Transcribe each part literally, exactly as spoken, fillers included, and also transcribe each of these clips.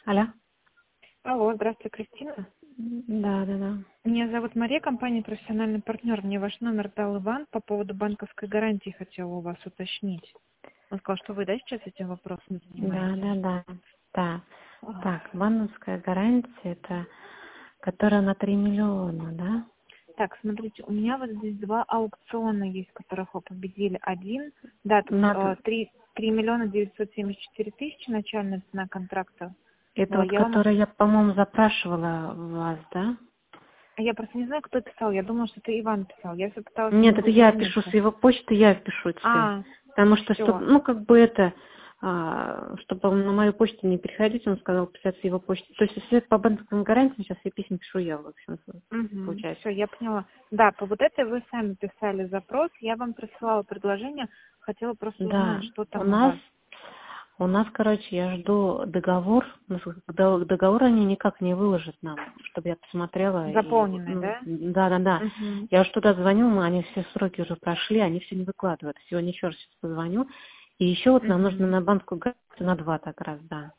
Алло. Алло, здравствуйте, Кристина. Да, да, да. Меня зовут Мария, компания «Профессиональный партнер». Мне ваш номер дал Иван по поводу банковской гарантии, хотела у вас уточнить. Он сказал, что вы, да, сейчас этим вопросом Да, занимаетесь? да, да. Да. Ага. Так, бонусская гарантия, это которая на три миллиона, да? Так, смотрите, у меня вот здесь два аукциона есть, в которых вы победили. Один, да, тут Надо, э, три, три миллиона девятьсот семьдесят четыре тысячи начальная цена контракта это была. вот, Я вам, которая я, по-моему, запрашивала у вас, да? я просто не знаю, кто писал. Я думала, что это Иван писал. Я все пыталась ему Нет, это я пишу с дозвониться. его почты, я пишу все. А, Потому что, чтобы, все. ну, как бы это, а, чтобы на мою почту не приходить, он сказал писать с его почты. То есть, если это по банковским гарантиям, сейчас я письма пишу я, в общем, Угу, получается. все, я поняла. Да, по вот этой вы сами писали запрос, я вам присылала предложение, хотела просто узнать, Да, что у там у нас вас. У нас, короче, я жду договор. Ну, дог- Договор они никак не выложат нам, чтобы я посмотрела. И, Заполненный, ну, да? да, да, да. Угу. Я уж туда звоню, мы, они все сроки уже прошли, они все не выкладывают. Сегодня еще раз сейчас позвоню. И еще вот нам нужно Угу. на банку на два так раз, да.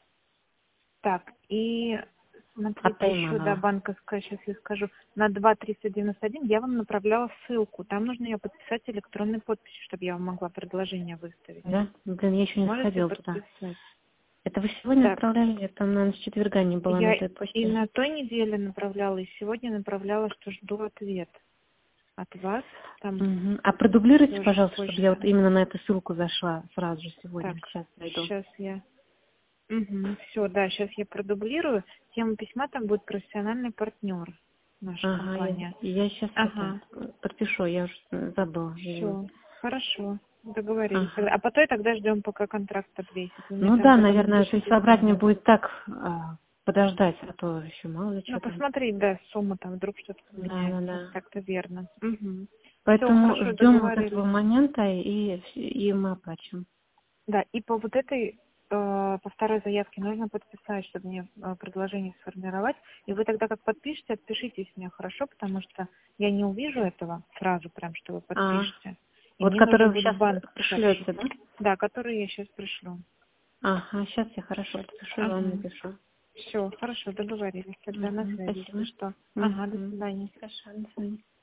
Так, и От смотрите, еще, да, Тайманова. банковская, сейчас я скажу, на два триста девяносто один я вам направляла ссылку. Там нужно ее подписать электронной подписью, чтобы я вам могла предложение выставить. Да? Блин, я еще не Можете сходила туда. подписать? Это вы сегодня Так, отправляли? Я там, наверное, с четверга не была на я этой и почте. на той неделе направляла, и сегодня направляла, что жду ответ от вас. Там Мгм. А продублируйте, тоже пожалуйста, чтобы я вот почта. именно на эту ссылку зашла сразу же сегодня. Так, Сейчас зайду. сейчас я... Угу, все, да, сейчас я продублирую. Тема письма там будет профессиональный партнер, наша Ага, я, компания. я сейчас это Ага, подпишу, я уже забыла, все, извините. хорошо, договорились. Ага. Тогда- А потом тогда ждем, пока контракт подвесит. Вы мне Ну там да, тогда наверное, то есть напишите собрать мне сумму. будет так а, подождать, а то еще мало ли Ну, что там. посмотреть, да, сумма там, вдруг что-то Да, да, поменяется. да. Так-то верно. Угу. Все, Поэтому хорошо, ждем вот этого договорились. момента и, и мы оплачем. Да, и по вот этой, э, по второй заявке нужно подписать, чтобы мне э, предложение сформировать. И вы тогда как подпишете, отпишитесь мне, хорошо, потому что я не увижу этого сразу прям, что вы А, подпишете. И вот мне нужно который вы будет сейчас в банк сообщить. пришлете, да? Да, который я сейчас пришлю. Ага, сейчас я хорошо Сейчас. подпишу и вам Ага. напишу. Все, хорошо, договорились. Тогда на Угу, связи, если спасибо. что. Ага, до Угу. свидания. Хорошо, до свидания.